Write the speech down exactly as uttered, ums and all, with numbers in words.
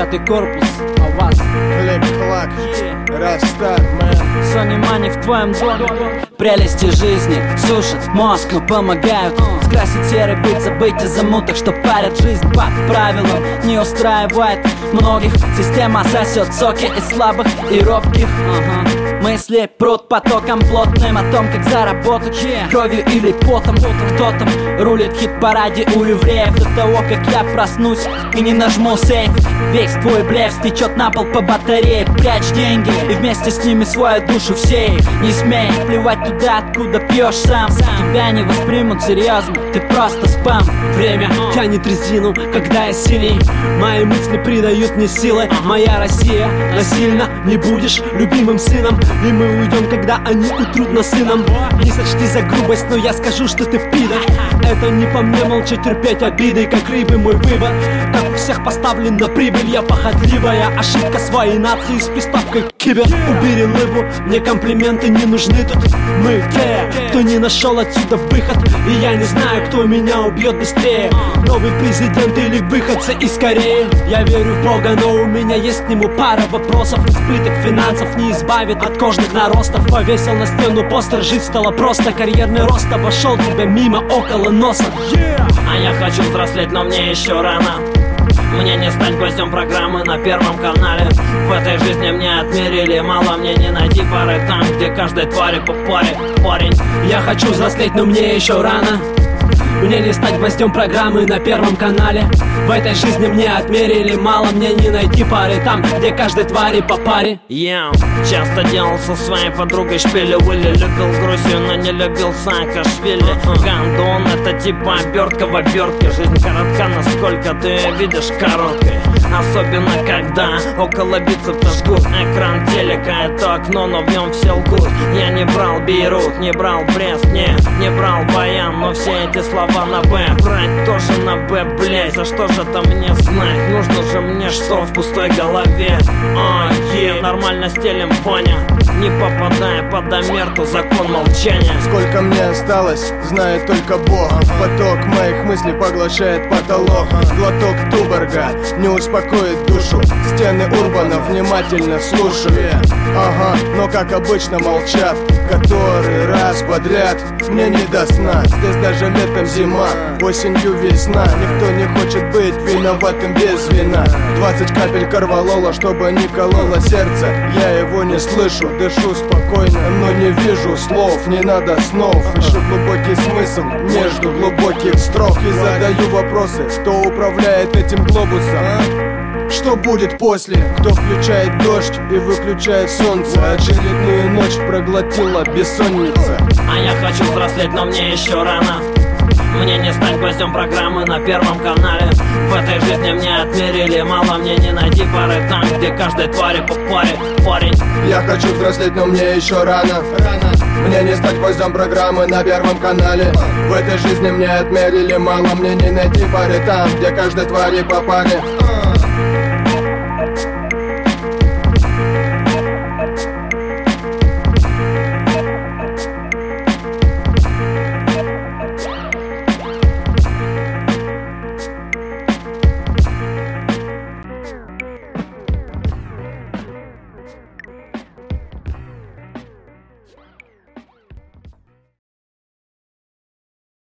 Пятый корпус, а вас клик-клак, рестарт, мэн. Sony Money в твоем доме. Прелести жизни сушат мозг, но помогают скрасить серый быт, забыть о замутах, что парят. Жизнь по правилам не устраивает многих. Система сосет соки из слабых и робких. uh-huh. Мысли прут потоком плотным о том, как заработать кровью или потом. Кто там рулит в хит-параде у евреев до того, как я проснусь и не нажму сейф. Весь твой блеф стечет на пол по батарее. Прячь деньги и вместе с ними свою душу всей. Не смей плевать туда, откуда пьешь сам. Тебя не воспримут серьезно, ты просто спам. Время тянет резину, когда я сильней. Мои мысли придают мне силы. Моя Россия, насильно не будешь любимым сыном. И мы уйдем, когда они утрут нас сыном. Не сочти за грубость, но я скажу, что ты пидор. Это не по мне молча терпеть обиды, как рыбы мой выбор. Как у всех поставлен на прибыль, я похотливая ошибка своей нации с приставкой кибер. Убери лыбу, мне комплименты не нужны тут. Мы те, кто не нашел отсюда выход. И я не знаю, кто меня убьет быстрее, новый президент или выходцы из Кореи. Я верю в Бога, но у меня есть к нему пара вопросов. Избыток финансов не избавит от кожных наростов. Повесил на стену постер, жить стало просто. Карьерный рост обошел тебя мимо, около носа. yeah! А я хочу взрослеть, но мне еще рано. Мне не стать гвоздем программы на Первом канале. В этой жизни мне отмерили мало. Мне не найти пары там, где каждой твари по паре. Парень, я хочу взрослеть, но мне еще рано. Мне не стать гвоздем программы на Первом канале. В этой жизни мне отмерили мало. Мне не найти пары там, где каждой твари по паре. Я yeah. часто делал со своей подругой шпили Уилли. Любил Грузию, но не любил Саакашвили. Гандон — это типа обертка в обертке. Жизнь коротка, насколько ты видишь короткой. Особенно когда около бицепса жгут. Экран телека — это окно, но в нем все лгут. Я не брал Бейрут, не брал Брест, не, не брал Баян, но все эти слова на Б. Брать тоже на Б, блять, за что же это мне знать? Нужно же мне что в пустой голове? А, е, нормально стелем, Ваня. Не попадая под омерту, закон молчания. Сколько мне осталось, знает только Бог. Поток моих мыслей поглощает потолок. Глоток Туборга не успокоит душу. Стены Урбана внимательно слушаю. Ага, но как обычно молчат. Который раз подряд мне не до сна. Здесь даже летом зима, осенью весна. Никто не хочет быть виноватым без вина. Двадцать капель корвалола, чтобы не кололо сердце. Я его не слышу, дышу спокойно, но не вижу слов. Не надо снов, ищу глубокий смысл между глубоких строк. И задаю вопросы, кто управляет этим глобусом? Что будет после? Кто включает дождь и выключает солнце? Очередную ночь проглотила бессонница. А я хочу взрослеть, но мне еще рано. Мне не стать гвоздем программы на Первом канале. В этой жизни мне отмерили мало. Мне не найти пары там, где каждой твари по паре. Парень, я хочу взрослеть, но мне еще рано. рано. Мне не стать гвоздем программы на Первом канале. В этой жизни мне отмерили мало. Мне не найти пары там, где каждой твари по паре.